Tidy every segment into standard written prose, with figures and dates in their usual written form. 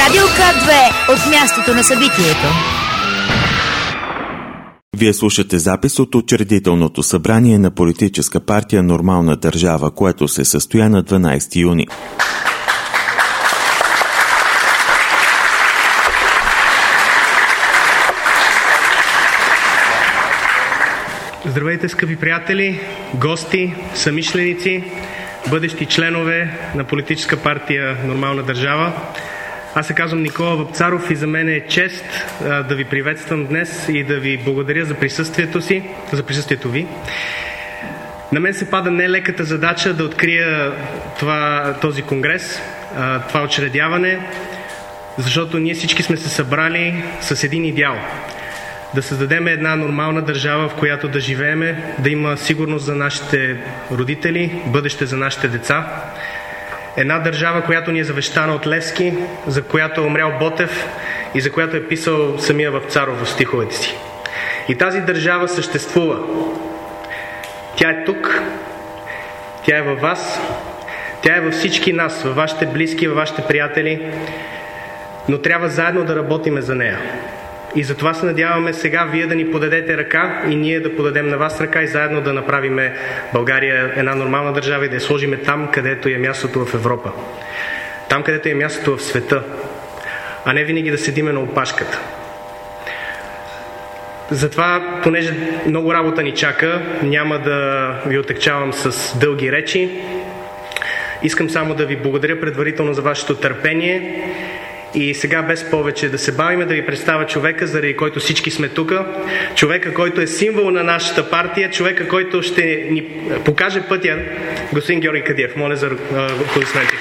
Радио К2 от мястото на събитието. Вие слушате запис от учредителното събрание на политическа партия Нормална държава, което се състоя на 12 юни. Здравейте, скъпи приятели, гости, съмишленици, бъдещи членове на политическа партия Нормална държава. Аз се казвам Никола Вапцаров и за мен е чест да ви приветствам днес и да ви благодаря за присъствието ви. На мен се пада нелеката задача да открия този конгрес, това учредяване, защото ние всички сме се събрали с един идеал. Да създадем една нормална държава, в която да живееме, да има сигурност за нашите родители, бъдеще за нашите деца. Една държава, която ни е завещана от Левски, за която е умрял Ботев и за която е писал самия Вапцаров в стиховете си. И тази държава съществува. Тя е тук, тя е във вас, тя е във всички нас, във вашите близки, във вашите приятели, но трябва заедно да работиме за нея. И затова се надяваме сега вие да ни подадете ръка и ние да подадем на вас ръка и заедно да направим България една нормална държава и да я сложим там, където е мястото в Европа. Там, където е мястото в света, а не винаги да седиме на опашката. Затова, понеже много работа ни чака, няма да ви отекчавам с дълги речи. Искам само да ви благодаря предварително за вашето търпение. И сега без повече да се бавиме, да ви представя човека, заради който всички сме тук. Човека, който е символ на нашата партия, човека, който ще ни покаже пътя, господин Георги Кадиев. Моля за аплодисменти.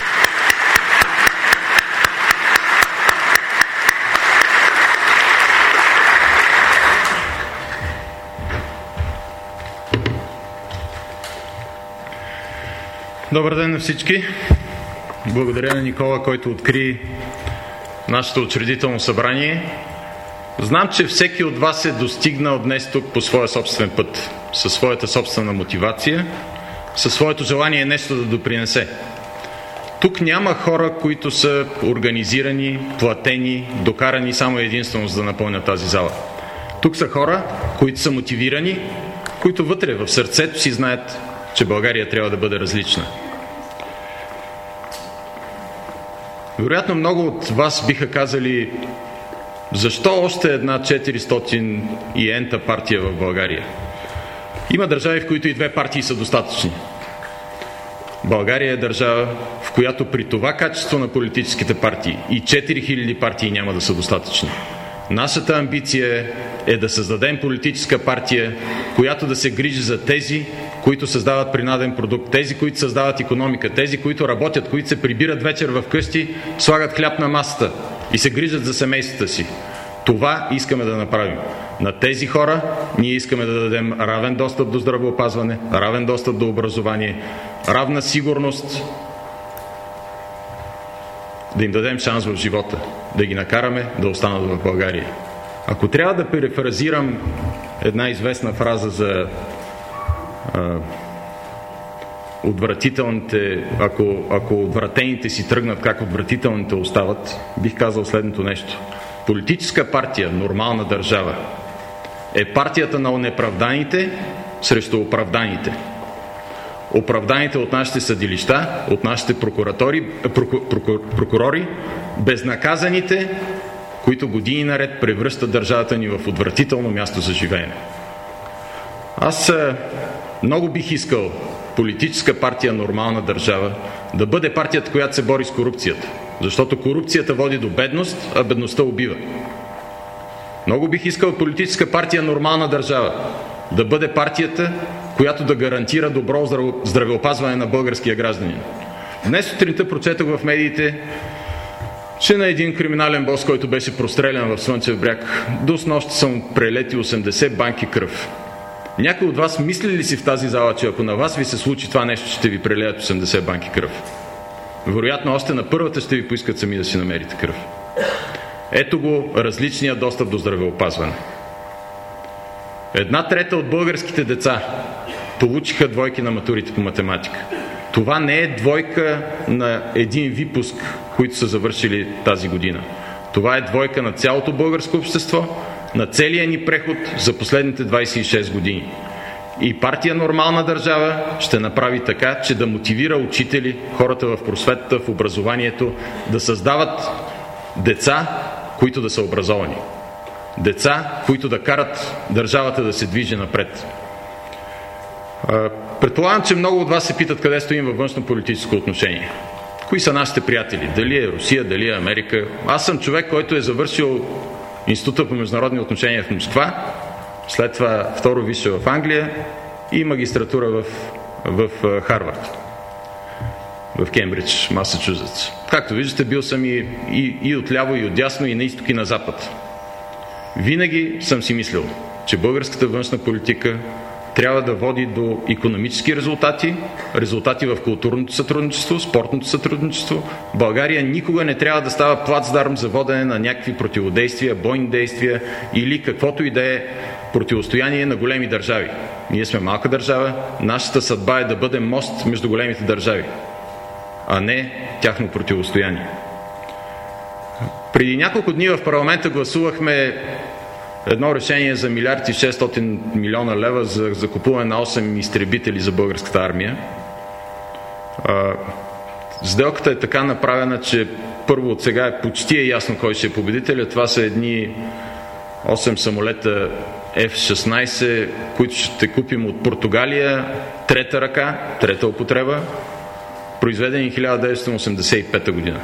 Добър ден на всички. Благодаря на Никола, който откри нашето учредително събрание. Знам, че всеки от вас е достигнал днес тук по своя собствен път, със своята собствена мотивация, със своето желание нещо да допринесе. Тук няма хора, които са организирани, платени, докарани само единствено за да напълнят тази зала. Тук са хора, които са мотивирани, които вътре в сърцето си знаят, че България трябва да бъде различна. Вероятно много от вас биха казали, защо още една 400 и ента партия в България? Има държави, в които и две партии са достатъчни. България е държава, в която при това качество на политическите партии и 4000 партии няма да са достатъчни. Нашата амбиция е да създадем политическа партия, която да се грижи за тези, които създават принаден продукт, тези, които създават икономика, тези, които работят, които се прибират вечер в къщи, слагат хляб на масата и се грижат за семействата си. Това искаме да направим. На тези хора ние искаме да дадем равен достъп до здравеопазване, равен достъп до образование, равна сигурност, да им дадем шанс в живота, да ги накараме да останат в България. Ако трябва да перефразирам една известна фраза за отвратителните, ако отвратените си тръгнат, как отвратителните остават, бих казал следното нещо. Политическа партия, Нормална държава, е партията на онеправданите срещу оправданите. Оправданите от нашите съдилища, от нашите прокурори, безнаказаните, които години наред превръщат държавата ни в отвратително място за живеене. Аз много бих искал политическа партия Нормална държава да бъде партията, която се бори с корупцията. Защото корупцията води до бедност, а бедността убива. Много бих искал политическа партия Нормална държава да бъде партията, която да гарантира добро здравеопазване на българския гражданин. Днес сутринта прочетох в медиите, че на един криминален бос, който беше прострелян в Слънчев бряг, до снощи са му прелети 80 банки кръв. Някой от вас мисли ли си в тази зала, че ако на вас ви се случи това нещо, ще ви прелеят 80 банки кръв? Вероятно, още на първата ще ви поискат сами да си намерите кръв. Ето го различния достъп до здравеопазване. 1/3 от българските деца получиха двойки на матурите по математика. Това не е двойка на един випуск които са завършили тази година. Това е двойка на цялото българско общество, на целия ни преход за последните 26 години. И партия Нормална държава ще направи така, че да мотивира учители, хората в просветата, в образованието, да създават деца, които да са образовани. Деца, които да карат държавата да се движи напред. Предполагам, че много от вас се питат къде стоим във външно-политическо отношение. Кои са нашите приятели? Дали е Русия, дали е Америка? Аз съм човек, който е завършил Института по международни отношения в Москва, след това второ висше в Англия и магистратура в Харвард, в Кембридж, Масачузетс. Както виждате, бил съм и отляво, и отдясно, и на изток, и на запад. Винаги съм си мислил, че българската външна политика трябва да води до икономически резултати, резултати в културното сътрудничество, спортното сътрудничество. България никога не трябва да става плацдарм за водене на някакви противодействия, бойни действия или каквото и да е противостояние на големи държави. Ние сме малка държава, нашата съдба е да бъдем мост между големите държави, а не тяхно противостояние. Преди няколко дни в парламента гласувахме едно решение за 1 600 милиона лева за закупуване на 8 изтребители за българската армия. Сделката е така направена, че първо от сега почти е ясно кой ще е победителя. Това са едни 8 самолета F-16, които ще купим от Португалия, трета ръка, трета употреба, произведени 1985 година.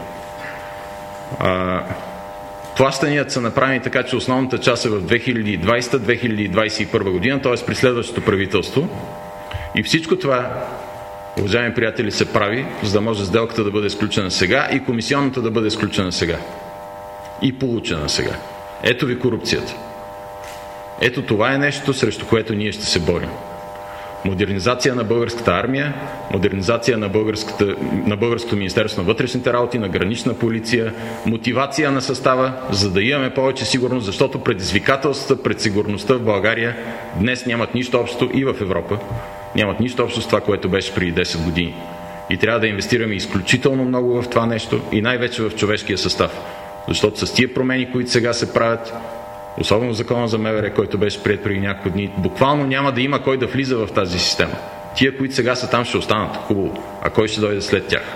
Плащанията са направени така, че основната част е в 2020-2021 година, т.е. при следващото правителство. И всичко това, уважаеми приятели, се прави, за да може сделката да бъде сключена сега и комисионната да бъде сключена сега. И получена сега. Ето ви корупцията. Ето това е нещо, срещу което ние ще се борим. Модернизация на българската армия, модернизация на българското Министерство на вътрешните работи, на гранична полиция, мотивация на състава, за да имаме повече сигурност, защото предизвикателствата пред сигурността в България днес нямат нищо общо и в Европа, нямат нищо общо с това, което беше преди 10 години. И трябва да инвестираме изключително много в това нещо и най-вече в човешкия състав. Защото с тия промени, които сега се правят, особено в закона за МВР, който беше приет преди няколко дни, буквално няма да има кой да влиза в тази система. Тия, които сега са там, ще останат. Хубаво. А кой ще дойде след тях?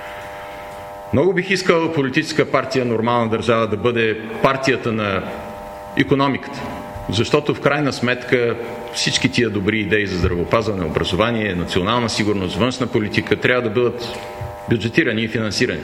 Много бих искал политическа партия Нормална държава да бъде партията на икономиката. Защото в крайна сметка всички тия добри идеи за здравеопазване, образование, национална сигурност, външна политика трябва да бъдат бюджетирани и финансирани.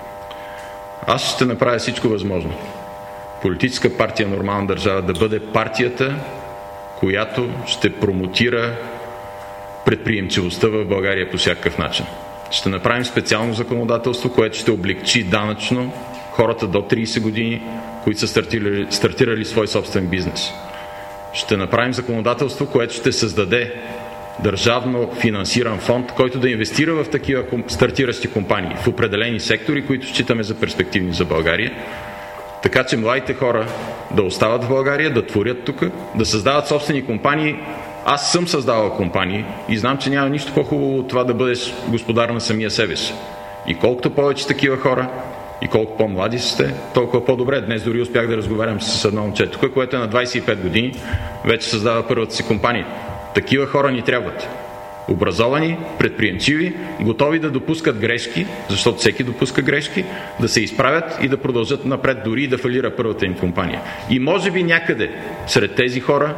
Аз ще направя всичко възможно политическа партия Нормална държава да бъде партията, която ще промотира предприемчивостта в България по всякакъв начин. Ще направим специално законодателство, което ще облегчи данъчно хората до 30 години, които са стартирали свой собствен бизнес. Ще направим законодателство, което ще създаде държавно финансиран фонд, който да инвестира в такива стартиращи компании, в определени сектори, които считаме за перспективни за България. Така че младите хора да остават в България, да творят тук, да създават собствени компании. Аз съм създавал компании и знам, че няма нищо по-хубаво от това да бъдеш господар на самия себе си. И колкото повече такива хора, и колко по-млади сте, толкова по-добре. Днес дори успях да разговарям с едно момче тук, което е на 25 години, вече създава първата си компания. Такива хора ни трябват. Образовани, предприемчиви, готови да допускат грешки, защото всеки допуска грешки, да се изправят и да продължат напред, дори и да фалира първата им компания. И може би някъде сред тези хора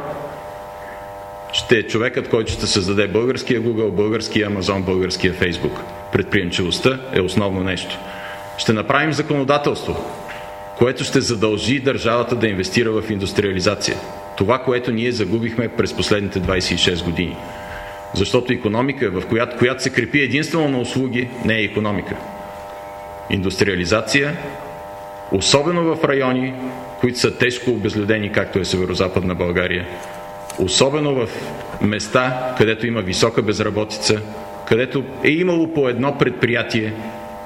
ще е човекът, който ще създаде българския Google, българския Amazon, българския Facebook. Предприемчивостта е основно нещо. Ще направим законодателство, което ще задължи държавата да инвестира в индустриализация. Това, което ние загубихме през последните 26 години. Защото икономика, в която се крепи единствено на услуги, не е икономика. Индустриализация, особено в райони, които са тежко обезлюдени, както е Северозападна България, особено в места, където има висока безработица, където е имало по едно предприятие,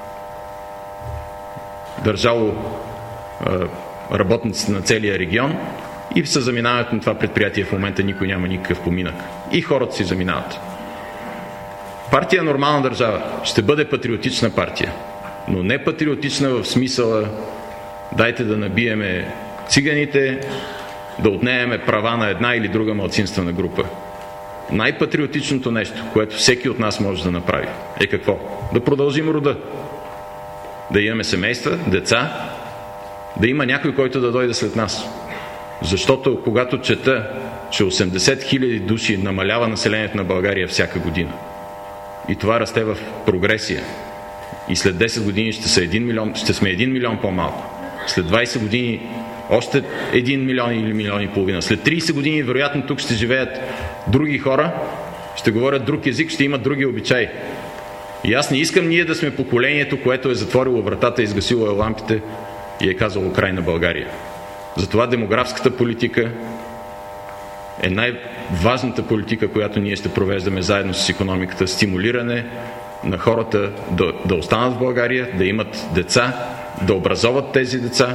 държало работниците на целия регион, и се заминават на това предприятие в момента, никой няма никакъв поминък. И хората си заминават. Партия Нормална държава ще бъде патриотична партия. но не патриотична в смисъла дайте да набиеме циганите, да отнемеме права на една или друга малцинствена група. Най-патриотичното нещо, което всеки от нас може да направи, е какво? Да продължим рода. Да имаме семейства, деца, да има някой, който да дойде след нас. Защото когато чета, че 80 000 души намалява населението на България всяка година и това расте в прогресия и след 10 години ще сме 1 милион по-малко, след 20 години още 1 милион или милион и половина, след 30 години вероятно тук ще живеят други хора, ще говорят друг език, ще имат други обичаи. И аз не искам ние да сме поколението, което е затворило вратата, изгасило лампите и е казало край на България. Затова демографската политика е най-важната политика, която ние ще провеждаме заедно с икономиката. Стимулиране на хората да останат в България, да имат деца, да образоват тези деца.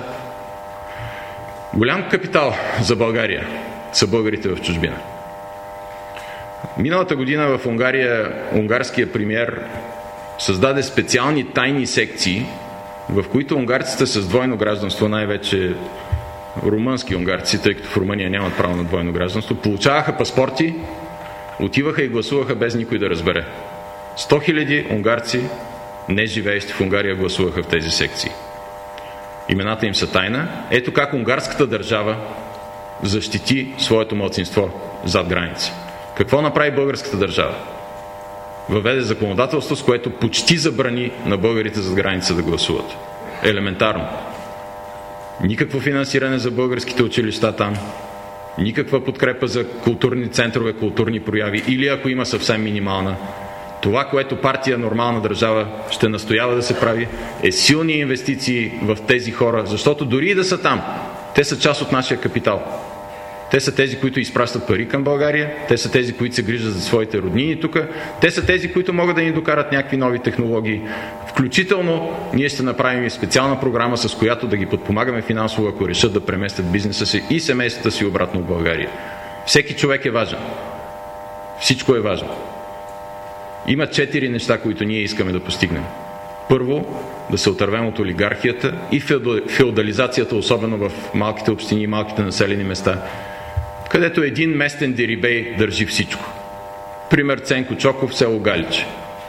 Голям капитал за България са българите в чужбина. Миналата година в Унгария унгарският премиер създаде специални тайни секции, в които унгарците с двойно гражданство, най-вече румънски унгарци, тъй като в Румъния нямат право на двойно гражданство, получаваха паспорти, отиваха и гласуваха без никой да разбере. 100 000 унгарци, не живеещи в Унгария, гласуваха в тези секции. Имената им са тайна. Ето как унгарската държава защити своето малцинство зад граница. Какво направи българската държава? Въведе законодателство, с което почти забрани на българите зад граница да гласуват. Елементарно. Никакво финансиране за българските училища там, никаква подкрепа за културни центрове, културни прояви или ако има съвсем минимална. Това, което партия Нормална държава ще настоява да се прави, е силни инвестиции в тези хора, защото дори и да са там, те са част от нашия капитал. Те са тези, които изпращат пари към България, те са тези, които се грижат за своите роднини тук, те са тези, които могат да ни докарат някакви нови технологии. Включително ние ще направим и специална програма, с която да ги подпомагаме финансово, ако решат да преместят бизнеса си и семействата си обратно в България. Всеки човек е важен. Всичко е важно. Има 4 неща, които ние искаме да постигнем. Първо, да се отървем от олигархията и феодализацията, особено в малките общини и малките населени места, където един местен дерибей държи всичко. Пример Ценко Чоков, село Галиче.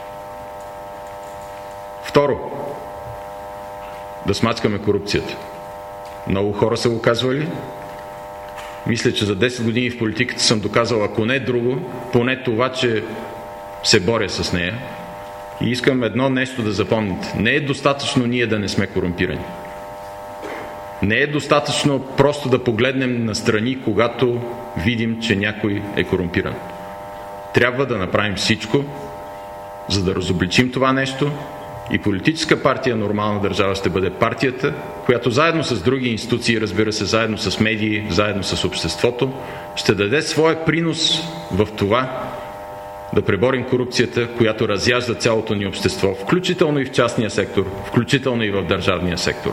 Второ, да смачкаме корупцията. Много хора са го казвали. Мисля, че за 10 години в политиката съм доказал, ако не друго, поне това, че се боря с нея. И искам едно нещо да запомните. Не е достатъчно ние да не сме корумпирани. Не е достатъчно просто да погледнем настрани, когато видим, че някой е корумпиран. Трябва да направим всичко, за да разобличим това нещо и политическа партия Нормална държава ще бъде партията, която заедно с други институции, разбира се, заедно с медии, заедно с обществото, ще даде своя принос в това да преборим корупцията, която разяжда цялото ни общество, включително и в частния сектор, включително и в държавния сектор.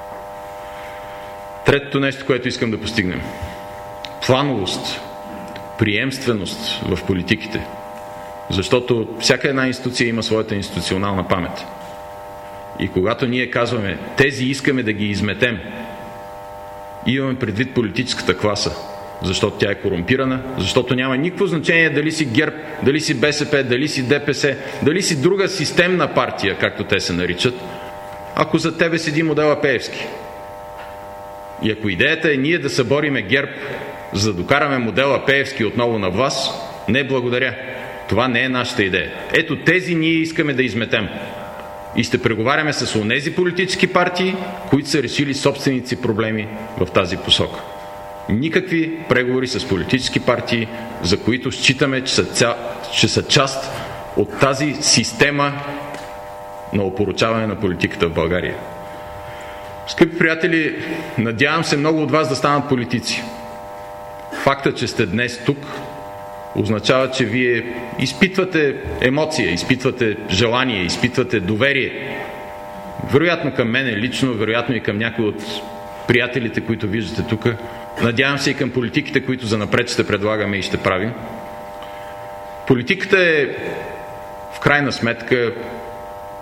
Третото нещо, което искам да постигнем. Плановост, приемственост в политиките. Защото всяка една институция има своята институционална памет. И когато ние казваме, тези искаме да ги изметем, имаме предвид политическата класа, защото тя е корумпирана, защото няма никакво значение дали си ГЕРБ, дали си БСП, дали си ДПС, дали си друга системна партия, както те се наричат, ако за тебе седи модела Пеевски. И ако идеята е ние да събориме ГЕРБ, за да докараме модела Пеевски отново на власт, не благодаря. Това не е нашата идея. Ето тези ние искаме да изметем. И ще преговаряме с онези политически партии, които са решили собствените си проблеми в тази посока. Никакви преговори с политически партии, за които считаме, че са част от тази система на опорочаване на политиката в България. Скъпи приятели, надявам се много от вас да станат политици. Фактът, че сте днес тук, означава, че вие изпитвате емоция, изпитвате желание, изпитвате доверие. Вероятно към мене лично, вероятно и към някои от приятелите, които виждате тук. Надявам се и към политиките, които занапред ще предлагаме и ще правим. Политиката е в крайна сметка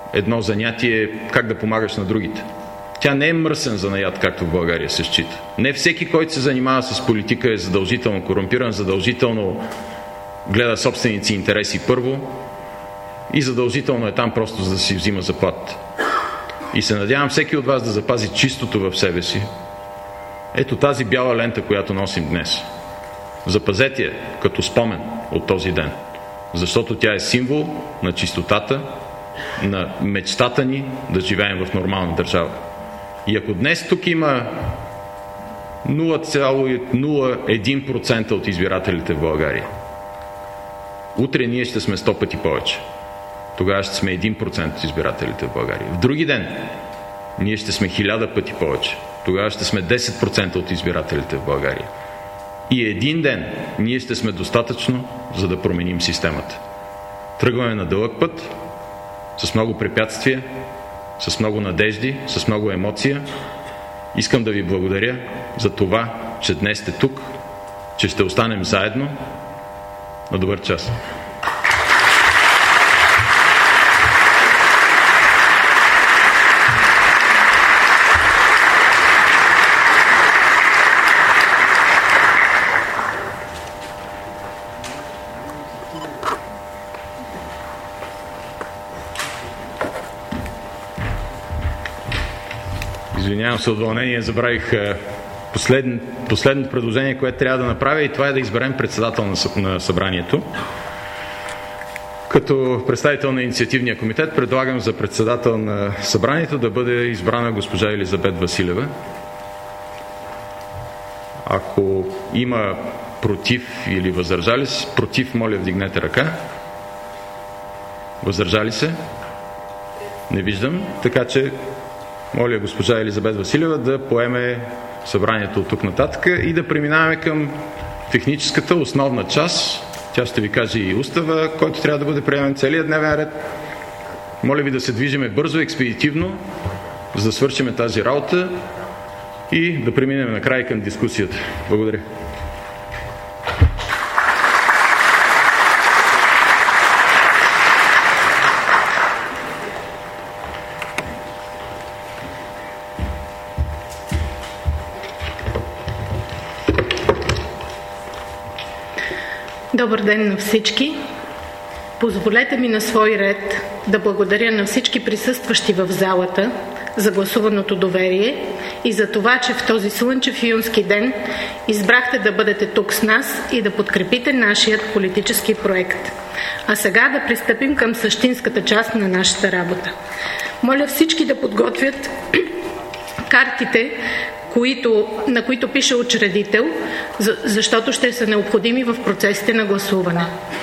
едно занятие как да помагаш на другите. Тя не е мръсен занаят, както в България се счита. Не всеки, който се занимава с политика, е задължително корумпиран, задължително гледа собственици интереси първо и задължително е там просто за да си взима заплата. И се надявам всеки от вас да запази чистото в себе си. Ето тази бяла лента, която носим днес. Запазете я като спомен от този ден, защото тя е символ на чистотата, на мечтата ни да живеем в нормална държава. И ако днес тук има 0,01% от избирателите в България, утре ние ще сме 100 пъти повече. Тогава ще сме 1% от избирателите в България. В други ден ние ще сме 1000 пъти повече. Тогава ще сме 10% от избирателите в България. И един ден ние ще сме достатъчно, за да променим системата. Тръгваме на дълъг път, с много препятствия, с много надежди, с много емоция. Искам да ви благодаря за това, че днес сте тук, че ще останем заедно. На добър час! Извинявам се от вълнение, забравих последното предложение, което трябва да направя, и това е да изберем председател на събранието. Като представител на инициативния комитет предлагам за председател на събранието да бъде избрана госпожа Елизабет Василева. Ако има против или въздържали се, против, моля вдигнете ръка. Въздържали се? Не виждам, така че моля госпожа Елизабет Василева да поеме събранието от тук нататък и да преминаваме към техническата основна част. Тя ще ви каже и устава, който трябва да бъде приемен, целият дневен ред. Моля ви да се движиме бързо, експедитивно, за да свършим тази работа и да преминем накрая към дискусията. Благодаря. Добър ден на всички! Позволете ми на свой ред да благодаря на всички присъстващи в залата за гласуваното доверие и за това, че в този слънчев юнски ден избрахте да бъдете тук с нас и да подкрепите нашият политически проект. А сега да пристъпим към същинската част на нашата работа. Моля всички да подготвят картите, на които пише учредител, защото ще са необходими в процесите на гласуване.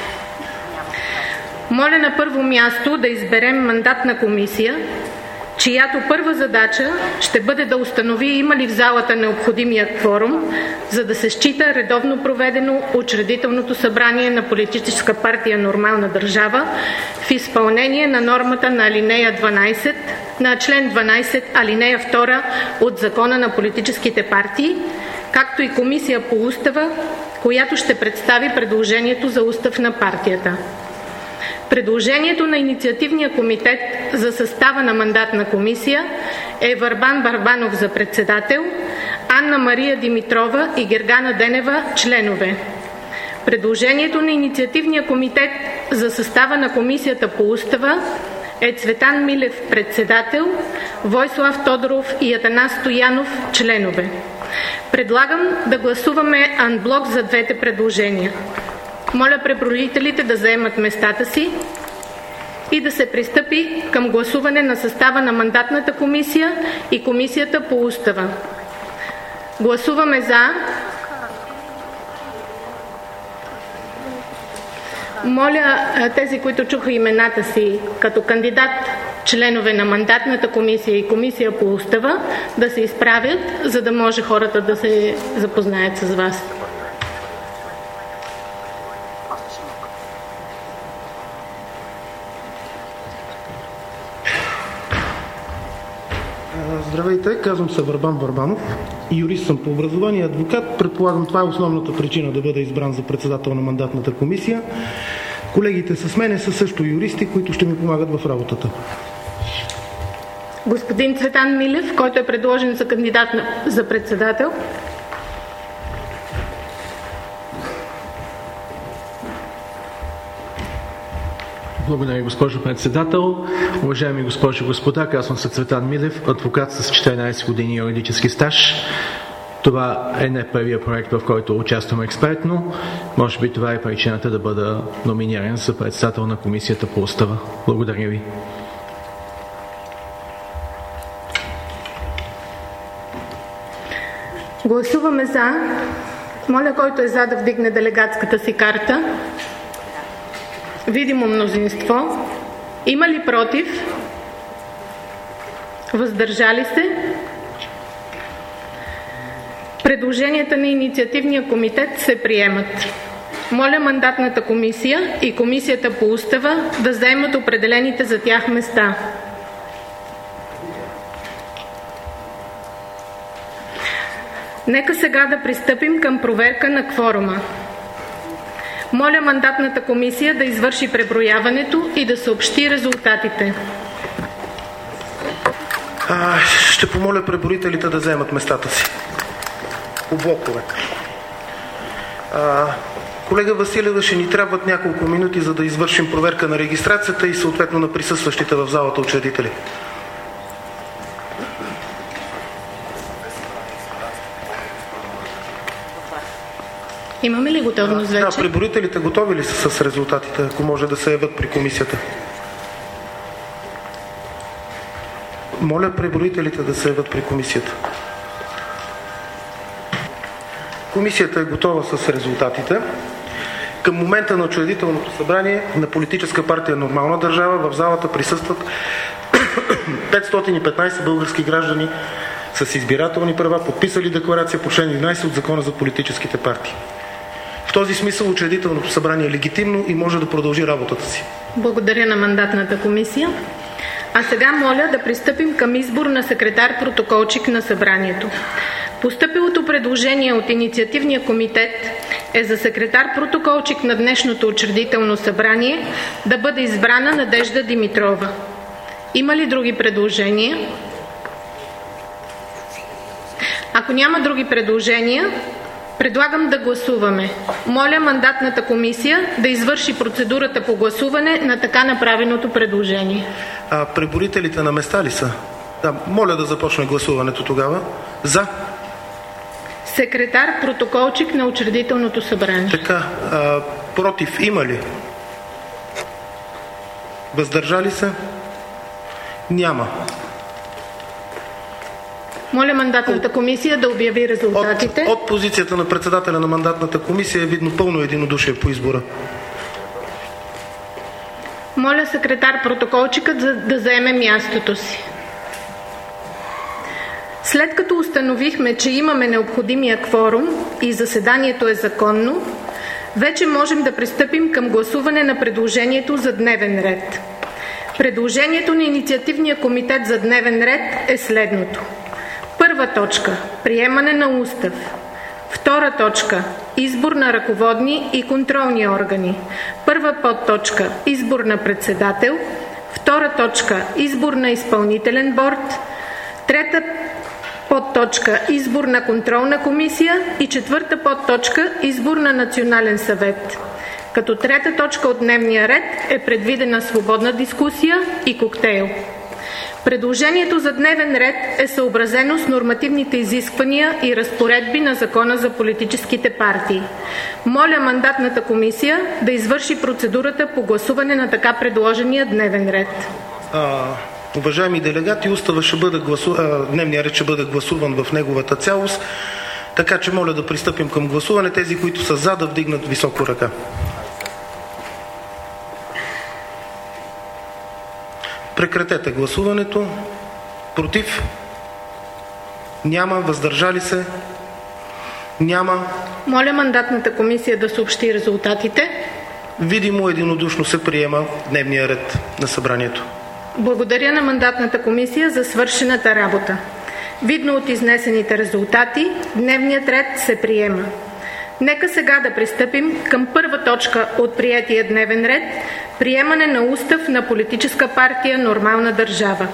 Моля на първо място да изберем мандатна комисия, чиято първа задача ще бъде да установи има ли в залата необходимия кворум, за да се счита редовно проведено учредителното събрание на Политическа партия Нормална държава в изпълнение на нормата на алинея 12, на член 12, алинея 2 от Закона на политическите партии, както и комисия по устава, която ще представи предложението за устав на партията. Предложението на инициативния комитет за състава на мандатна комисия е Върбан Барбанов за председател, Анна Мария Димитрова и Гергана Денева членове. Предложението на инициативния комитет за състава на комисията по устава е Цветан Милев председател, Войслав Тодоров и Атанас Стоянов членове. Предлагам да гласуваме анблок за двете предложения. Моля преброителите да заемат местата си и да се пристъпи към гласуване на състава на мандатната комисия и комисията по устава. Гласуваме за. Моля тези, които чуха имената си като кандидат, членове на мандатната комисия и комисия по устава, да се изправят, за да може хората да се запознаят с вас. Здравейте, казвам се Върбан Върбанов. Юрист съм по образование, адвокат. Предполагам, това е основната причина да бъда избран за председател на мандатната комисия. Колегите с мене са също юристи, които ще ми помагат в работата. Господин Цветан Милев, който е предложен за кандидат за председател. Благодаря, госпожо председател. Уважаеми госпожи и господа, казвам се Цветан Милев, адвокат с 14 години юридически стаж. Това е не първия проект, в който участвам експертно. Може би това е причината да бъда номиниран за председател на Комисията по устава. Благодаря ви. Гласуваме за. Моля, който е за, да вдигне делегатската си карта. Видимо мнозинство. Има ли против? Въздържали се? Предложенията на инициативния комитет се приемат. Моля мандатната комисия и комисията по устава да заемат определените за тях места. Нека сега да пристъпим към проверка на кворума. Моля мандатната комисия да извърши преброяването и да съобщи резултатите. Ще помоля преброителите да вземат местата си. По блокове. Колега Василева, ще ни трябват няколко минути, за да извършим проверка на регистрацията и съответно на присъстващите в залата учредители. Имаме ли готовност вече? Да, преброителите готови ли са с резултатите, ако може да се явят при комисията? Моля преброителите да се явят при комисията. Комисията е готова с резултатите. Към момента на учредителното събрание на Политическа партия Нормална държава в залата присъстват 515 български граждани с избирателни права, подписали декларация по член 11 от Закона за политическите партии. В този смисъл учредителното събрание е легитимно и може да продължи работата си. Благодаря на мандатната комисия. А сега моля да пристъпим към избор на секретар-протоколчик на събранието. Постъпилото предложение от инициативния комитет е за секретар-протоколчик на днешното учредително събрание да бъде избрана Надежда Димитрова. Има ли други предложения? Ако няма други предложения, предлагам да гласуваме. Моля мандатната комисия да извърши процедурата по гласуване на така направеното предложение. Преброителите на места ли са? Да, моля да започне гласуването тогава. За? Секретар, протоколчик на учредителното събрание. Така, против има ли? Въздържали се? Няма. Моля мандатната комисия да обяви резултатите. От позицията на председателя на мандатната комисия е видно пълно единодушие по избора. Моля секретар протоколчикът да заеме мястото си. След като установихме, че имаме необходимия кворум и заседанието е законно, вече можем да пристъпим към гласуване на предложението за дневен ред. Предложението на инициативния комитет за дневен ред е следното. Първа точка – приемане на устав. Втора точка – избор на ръководни и контролни органи. Първа подточка – избор на председател. Втора точка – избор на изпълнителен борд. Трета подточка – избор на контролна комисия. И четвърта подточка – избор на национален съвет. Като трета точка от дневния ред е предвидена свободна дискусия и коктейл. Предложението за дневен ред е съобразено с нормативните изисквания и разпоредби на Закона за политическите партии. Моля мандатната комисия да извърши процедурата по гласуване на така предложения дневен ред. Уважаеми делегати, дневният ред ще бъде гласуван в неговата цялост, така че моля да пристъпим към гласуване. Тези, които са за, да вдигнат високо ръка. Прекратете гласуването. Против? Няма. Въздържали се? Няма. Моля мандатната комисия да съобщи резултатите. Видимо единодушно се приема дневния ред на събранието. Благодаря на мандатната комисия за свършената работа. Видно от изнесените резултати, дневният ред се приема. Нека сега да пристъпим към първа точка от приетия дневен ред – приемане на устав на Политическа партия Нормална държава.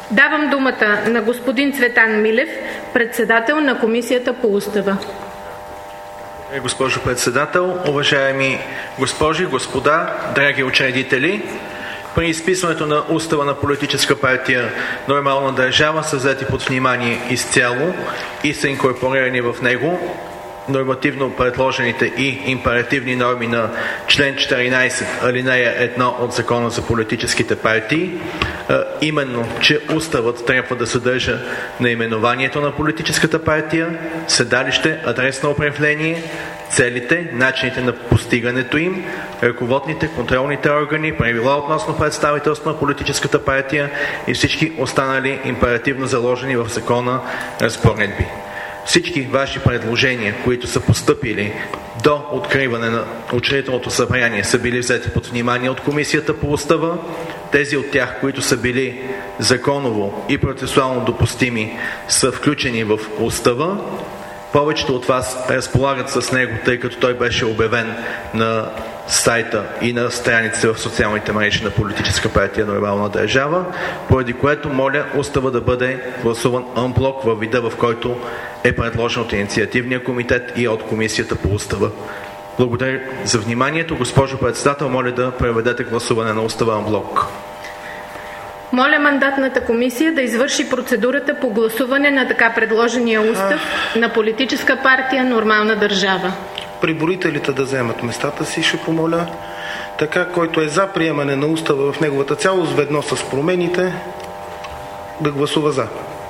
Давам думата на господин Цветан Милев, председател на Комисията по устава. Госпожо председател, уважаеми госпожи и господа, драги учредители, при изписването на устава на политическа партия Нормална държава са взети под внимание изцяло и са инкорпорирани в него нормативно предложените и императивни норми на член 14, алинея 1 от Закона за политическите партии, именно, че уставът трябва да съдържа наименованието на политическата партия, седалище, адрес на управление, целите, начините на постигането им, ръководните, контролните органи, правила относно представителство на политическата партия и всички останали императивно заложени в закона разпоредби. Всички ваши предложения, които са постъпили до откриване на учредителното събрание, са били взети под внимание от Комисията по устава. Тези от тях, които са били законово и процесуално допустими, са включени в устава. Повечето от вас разполагат с него, тъй като той беше обявен на сайта и на страниците в социалните мрежи на политическа партия Нормална държава, поради което моля устава да бъде гласуван анблок във вида, в който е предложен от инициативния комитет и от Комисията по устава. Благодаря за вниманието. Госпожо председател, моля да проведете гласуване на устава анблок. Моля мандатната комисия да извърши процедурата по гласуване на така предложения устав на политическа партия Нормална държава. Преброителите да вземат местата си, ще помоля. Така, който е за приемане на устава в неговата цялост, ведно с промените, да гласува за.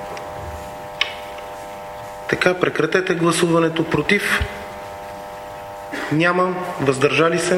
Така, прекратете гласуването. Против? Няма. Въздържали се?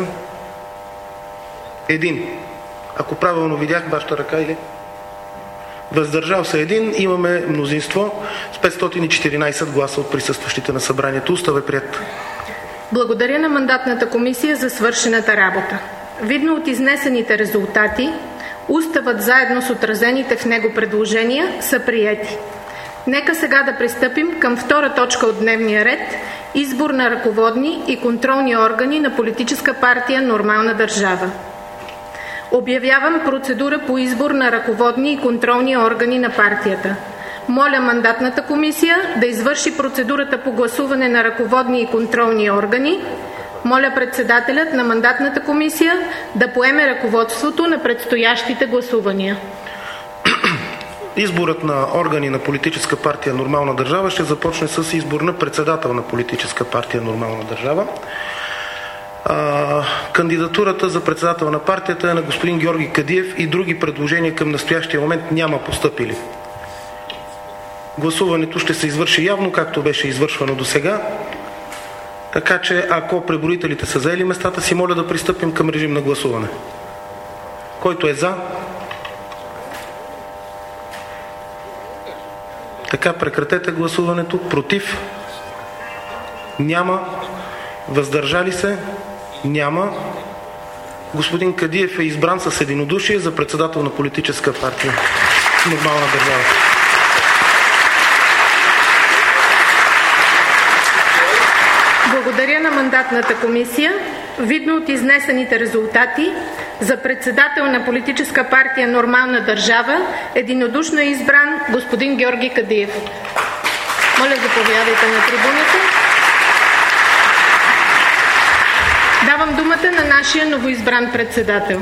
Един. Ако правилно видях вашата ръка или? Въздържал се един. Имаме мнозинство с 514 гласа от присъстващите на събранието. Устав е приет. Благодаря на мандатната комисия за свършената работа. Видно от изнесените резултати, уставът заедно с отразените в него предложения са приети. Нека сега да пристъпим към втора точка от дневния ред – избор на ръководни и контролни органи на политическа партия Нормална държава. Обявявам процедура по избор на ръководни и контролни органи на партията. Моля мандатната комисия да извърши процедурата по гласуване на ръководни и контролни органи. Моля председателят на мандатната комисия да поеме ръководството на предстоящите гласувания. Изборът на органи на политическа партия Нормална държава ще започне с избор на председател на политическа партия Нормална държава. Кандидатурата за председател на партията е на господин Георги Кадиев и други предложения към настоящия момент няма постъпили. Гласуването ще се извърши явно, както беше извършвано до сега. Така че, ако преброителите са заели местата си, моля да пристъпим към режим на гласуване. Който е за? Така, прекратете гласуването. Против? Няма. Въздържали се? Няма. Господин Кадиев е избран с единодушие за председател на политическа партия Нормална държава. Благодаря на мандатната комисия. Видно от изнесените резултати, за председател на политическа партия Нормална държава единодушно е избран господин Георги Кадиев. Моля, заповядайте на трибуната. Давам думата на нашия новоизбран председател.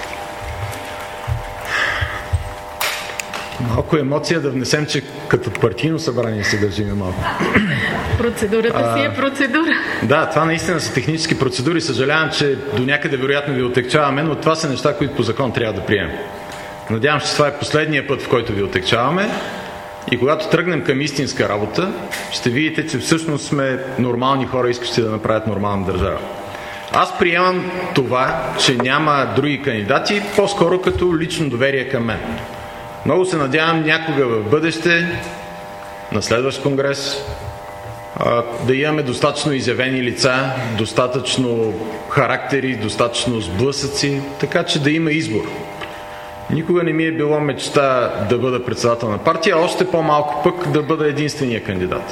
Малко емоция да внесем, че като партийно събрание се държиме малко. Процедурата си е процедура. Да, това наистина са технически процедури. Съжалявам, че до някъде вероятно ви отегчаваме, но това са неща, които по закон трябва да приемем. Надявам се, че това е последния път, в който ви отегчаваме. И когато тръгнем към истинска работа, ще видите, че всъщност сме нормални хора, искащи да направят нормална държава. Аз приемам това, че няма други кандидати, по-скоро като лично доверие към мен. Много се надявам някога в бъдеще, на следващ конгрес, да имаме достатъчно изявени лица, достатъчно характери, достатъчно сблъсъци, така че да има избор. Никога не ми е било мечта да бъда председател на партия, а още по-малко пък да бъда единствения кандидат.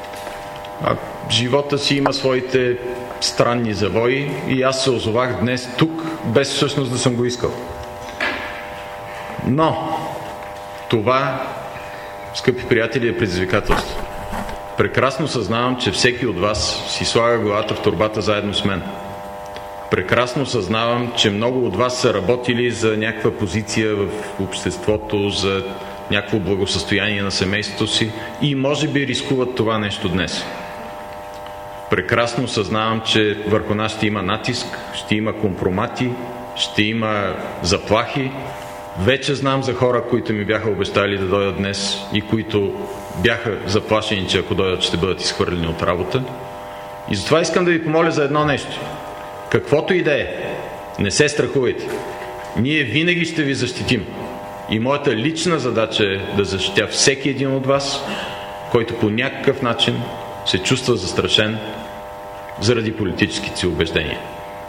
Живота си има своите странни завои и аз се озовах днес тук, без всъщност да съм го искал. Но Това, скъпи приятели, е предизвикателство. Прекрасно съзнавам, че всеки от вас си слага главата в торбата заедно с мен. Прекрасно съзнавам, че много от вас са работили за някаква позиция в обществото, за някакво благосъстояние на семейството си и може би рискуват това нещо днес. Прекрасно съзнавам, че върху нас ще има натиск, ще има компромати, ще има заплахи. Вече знам за хора, които ми бяха обещали да дойдат днес и които бяха заплашени, че ако дойдат, ще бъдат изхвърлени от работа. И затова искам да ви помоля за едно нещо. Каквото и да е, не се страхувайте. Ние винаги ще ви защитим. И моята лична задача е да защитя всеки един от вас, който по някакъв начин се чувства застрашен заради политическите си убеждения.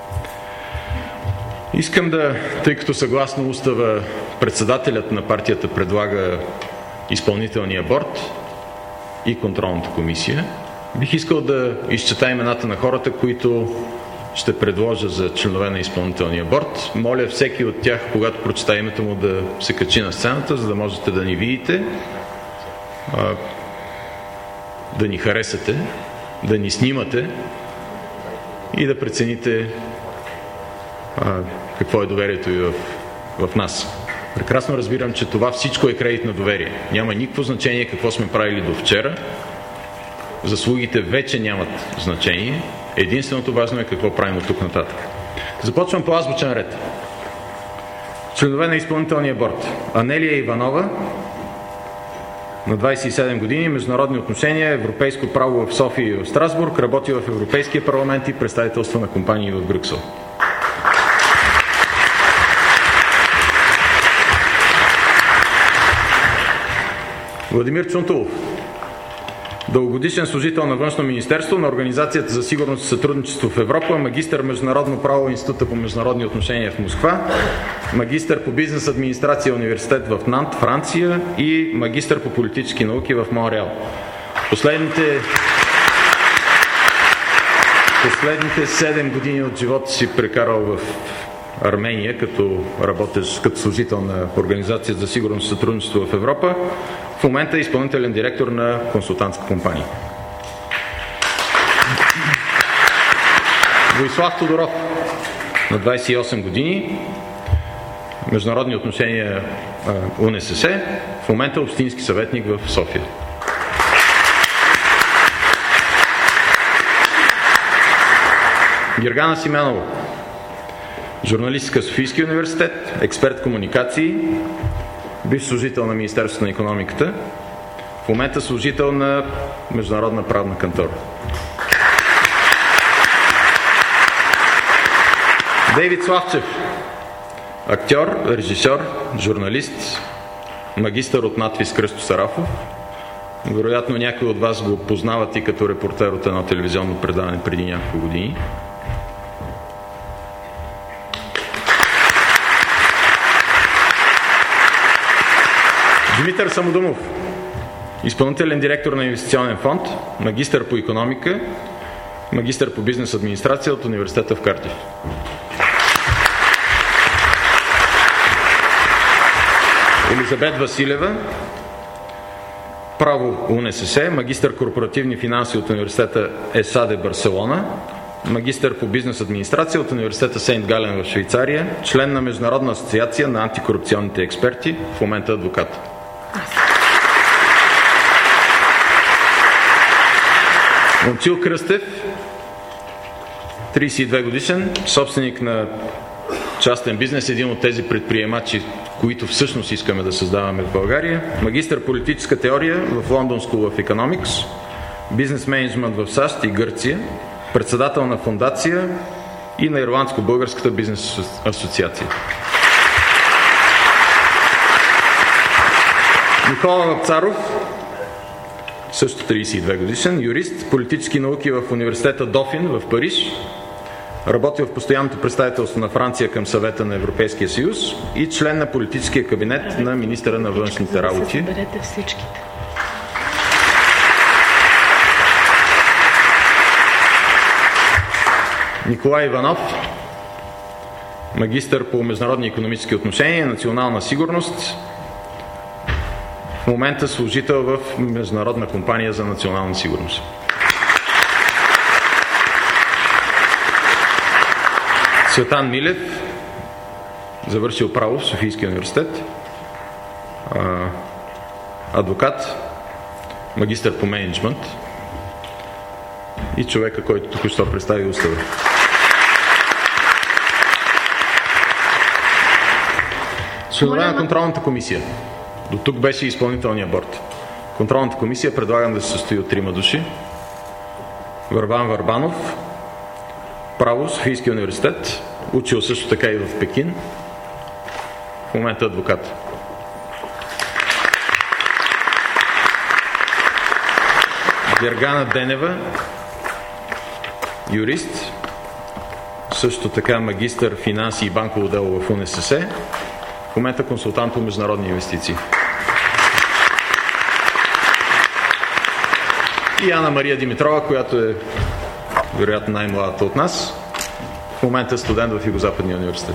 Искам да, тъй като съгласно устава председателят на партията предлага изпълнителния борд и контролната комисия, бих искал да изчета имената на хората, които ще предложа за членове на изпълнителния борд. Моля всеки от тях, когато прочита името му, да се качи на сцената, за да можете да ни видите, да ни харесате, да ни снимате и да прецените какво е доверието ви в нас. Прекрасно разбирам, че това всичко е кредит на доверие. Няма никакво значение какво сме правили до вчера. Заслугите вече нямат значение. Единственото важно е какво правим от тук нататък. Започвам по азбучен ред. Членове на изпълнителния борд. Анелия Иванова, на 27 години, международни отношения, европейско право в София и в Страсбург, работи в Европейския парламент и представителство на компании в Брюксел. Владимир Чунтулов, дългогодишен служител на Външно министерство на Организацията за сигурност и сътрудничество в Европа, магистър международно право в Института по международни отношения в Москва, магистър по бизнес администрация университет в Нант, Франция и магистър по политически науки в Монреал. Последните 7 години от живота си прекарал в Армения, като работещ като служител на Организацията за сигурност и сътрудничество в Европа. В момента е изпълнителен директор на консултантска компания. Войслав Тодоров, на 28 години, международни отношения УНСС, в момента е общински съветник в София. Гергана Симеонова, журналистика в Софийския университет, експерт комуникации, бивш служител на Министерството на икономиката, в момента служител на Международна правна кантора. Дейвид Славчев, актьор, режисьор, журналист, магистър от надвис Кръсто Сарафов. Вероятно някои от вас го познават и като репортер от едно телевизионно предаване преди няколко години. Димитър Самодумов, изпълнителен директор на инвестиционен фонд, магистър по икономика, магистър по бизнес администрация от университета в Кардиф. Елизабет Василева, право УНСС, магистър корпоративни финанси от университета ЕСАДЕ Барселона, магистър по бизнес администрация от университета Сейнт Гален в Швейцария, член на Международна асоциация на антикорупционните експерти, в момента адвокат. Момчил Кръстев, 32 годишен, собственик на частен бизнес, един от тези предприемачи, които всъщност искаме да създаваме в България, магистър политическа теория в London School of Economics, бизнес мениджмънт в САЩ и Гърция, председател на фондация и на Ирландско-българската бизнес асоциация. Никола Вапцаров, също 32 годишен, юрист, политически науки в университета Дофин в Париж, работил в постоянното представителство на Франция към Съвета на Европейския съюз и член на политическия кабинет на министъра на външните работи. Николай Иванов, магистър по международни икономически отношения и национална сигурност, в момента служител в Международна компания за национална сигурност. Цветан Милев, завършил право в Софийския университет, адвокат, магистър по мениджмънт и човека, който току-що представи устава. Членове на контролната комисия. До тук беше изпълнителния борд. Контролната комисия предлагам да се състои от 3 души. Върбан Върбанов, право, Софийския университет, учил също така и в Пекин, в момента адвокат. Гергана Денева, юрист, също така магистър финанси и банково дело в УНСС, в момента консултант по международни инвестиции. И Ана Мария Димитрова, която е вероятно най-младата от нас, в момента студент в Югозападния университет.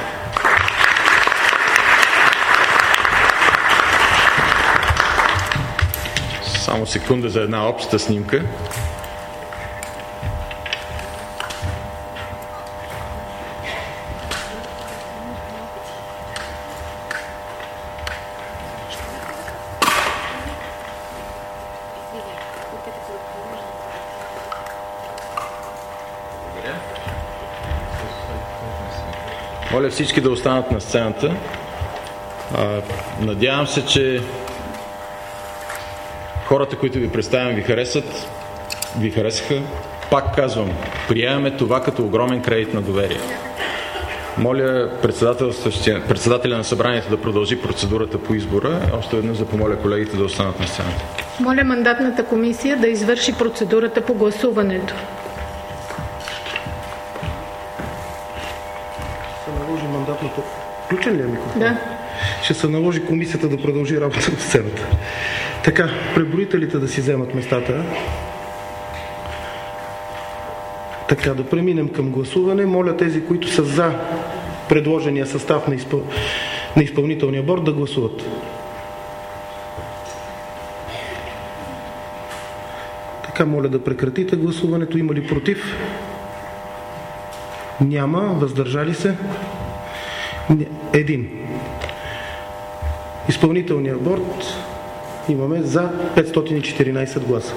Само секунда за една обща снимка. Моля всички да останат на сцената. Надявам се, че хората, които ви представям, ви харесаха. Пак казвам, приемаме това като огромен кредит на доверие. Моля председателя на събранието да продължи процедурата по избора. Още веднъж да помоля колегите да останат на сцената. Моля мандатната комисия да извърши процедурата по гласуването. Включен ли е микрофон? Да. Ще се наложи комисията да продължи работа в сцената. Така, преброителите да си вземат местата. Така, да преминем към гласуване. Моля тези, които са за предложения състав на изпълнителния борд, да гласуват. Така, моля да прекратите гласуването. Има ли против? Няма. Въздържали се? Един. Изпълнителният борд имаме за 514 гласа.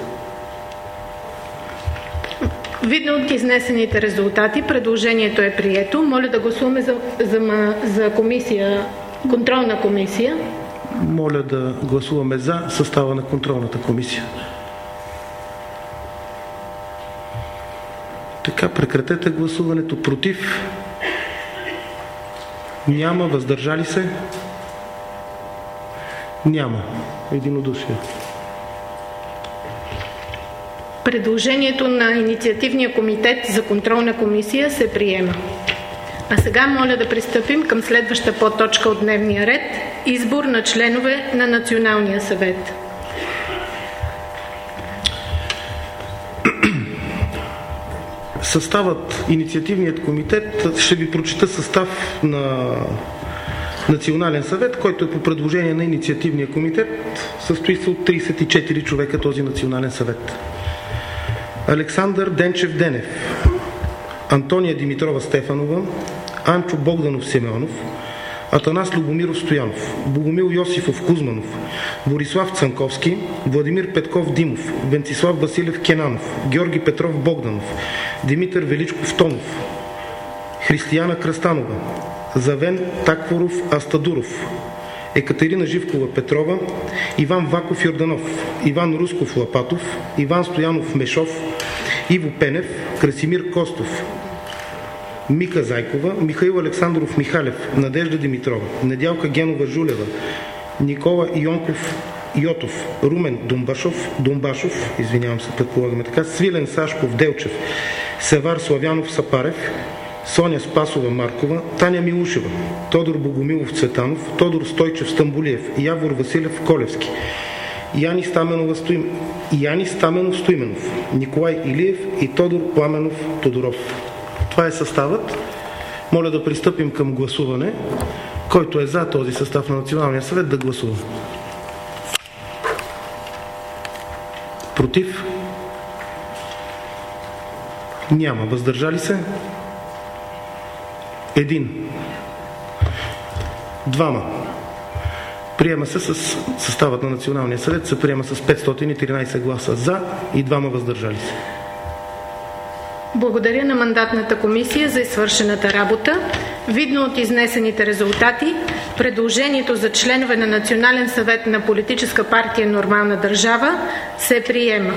Видно от изнесените резултати, предложението е прието. Моля да гласуваме за комисия, контролна комисия. Моля да гласуваме за състава на контролната комисия. Така, прекратете гласуването. Против? Няма. Въздържали се? Няма. Единодушие. Предложението на инициативния комитет за контролна комисия се приема. А сега моля да пристъпим към следваща подточка от дневния ред – избор на членове на Националния съвет. Съставът, инициативният комитет, ще ви прочита състав на Национален съвет, който е по предложение на инициативния комитет, състои се от 34 човека този Национален съвет. Александър Денчев Денев, Антония Димитрова Стефанова, Анчо Богданов Симеонов, Атанас Любомиров Стоянов, Богомил Йосифов Кузманов, Борислав Цанковски, Владимир Петков Димов, Венцислав Василев Кенанов, Георги Петров Богданов, Димитър Величков Тонов, Християна Кръстанова, Завен Такворов Астадуров, Екатерина Живкова Петрова, Иван Ваков Йорданов, Иван Русков Лапатов, Иван Стоянов Мешов, Иво Пенев, Красимир Костов, Мика Зайкова, Михаил Александров Михалев, Надежда Димитрова, Недялка Генова Жулева, Никола Йонков Йотов, Румен Домбашов, предполагаме така, Свилен Сашков Делчев, Севар Славянов Сапарев, Соня Спасова Маркова, Таня Милушева, Тодор Богомилов Цветанов, Тодор Стойчев Стамбулиев, Явор Василев Колевски, Яни Стаменов Стоименов, Николай Илиев и Тодор Пламенов Тодоров. Това е съставът. Моля да пристъпим към гласуване. Който е за този състав на Националния съвет, да гласува. Против? Няма. Въздържали се? 1. 2. Приема се с съставът на Националния съвет, се приема с 513 гласа за и 2 въздържали се. Благодаря на мандатната комисия за извършената работа. Видно от изнесените резултати, предложението за членове на Национален съвет на Политическа партия Нормална държава се приема.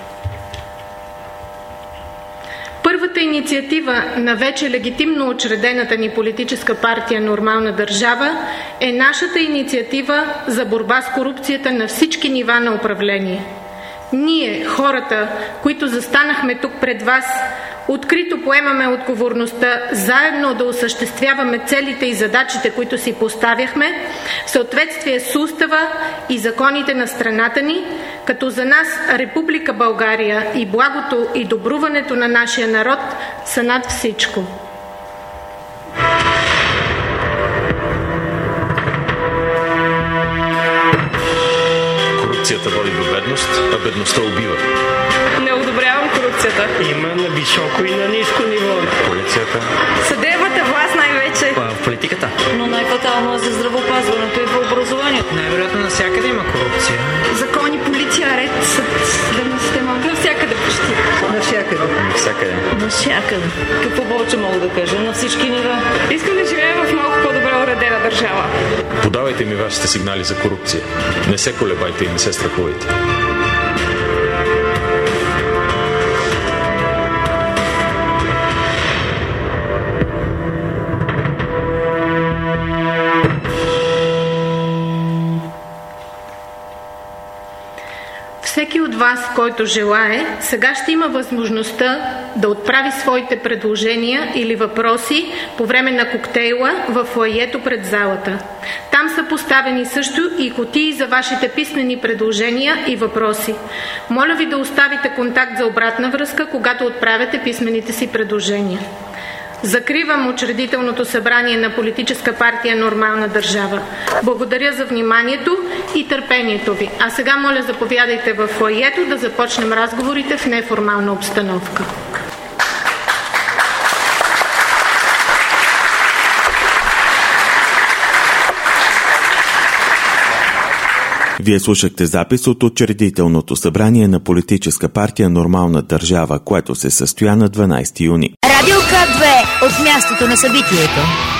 Първата инициатива на вече легитимно учредената ни Политическа партия Нормална държава е нашата инициатива за борба с корупцията на всички нива на управление. Ние, хората, които застанахме тук пред вас, открито поемаме отговорността заедно да осъществяваме целите и задачите, които си поставяхме, в съответствие с устава и законите на страната ни, като за нас Република България и благото и добруването на нашия народ са над всичко. Корупцията води до бедност, а бедността убива. Не одобрявам корупцията. Има на високо и на ниско ниво. Полицията. Съдебната власт най-вече. В политиката. Но най-фатално е за здравеопазването и в образованието. Най-вероятно навсякъде има корупция. Закони, полиция, ред, съд, съдебна система. Навсякъде почти. Навсякъде. Навсякъде. Навсякъде. Какво повече мога да кажа? На всички нива. Искам да живея в малко по-добре уредена държава. Подавайте ми вашите сигнали за корупция. Не се колебайте и не се страхувайте. Всеки от вас, който желае, сега ще има възможността да отправи своите предложения или въпроси по време на коктейла в фоайето пред залата. Там са поставени също и кутии за вашите писмени предложения и въпроси. Моля ви да оставите контакт за обратна връзка, когато отправяте писмените си предложения. Закривам учредителното събрание на Политическа партия Нормална държава. Благодаря за вниманието и търпението ви. А сега моля заповядайте в фоайето да започнем разговорите в неформална обстановка. Вие слушахте запис от учредителното събрание на Политическа партия Нормална държава, което се състоя на 12 юни. Радио К2 от мястото на събитието.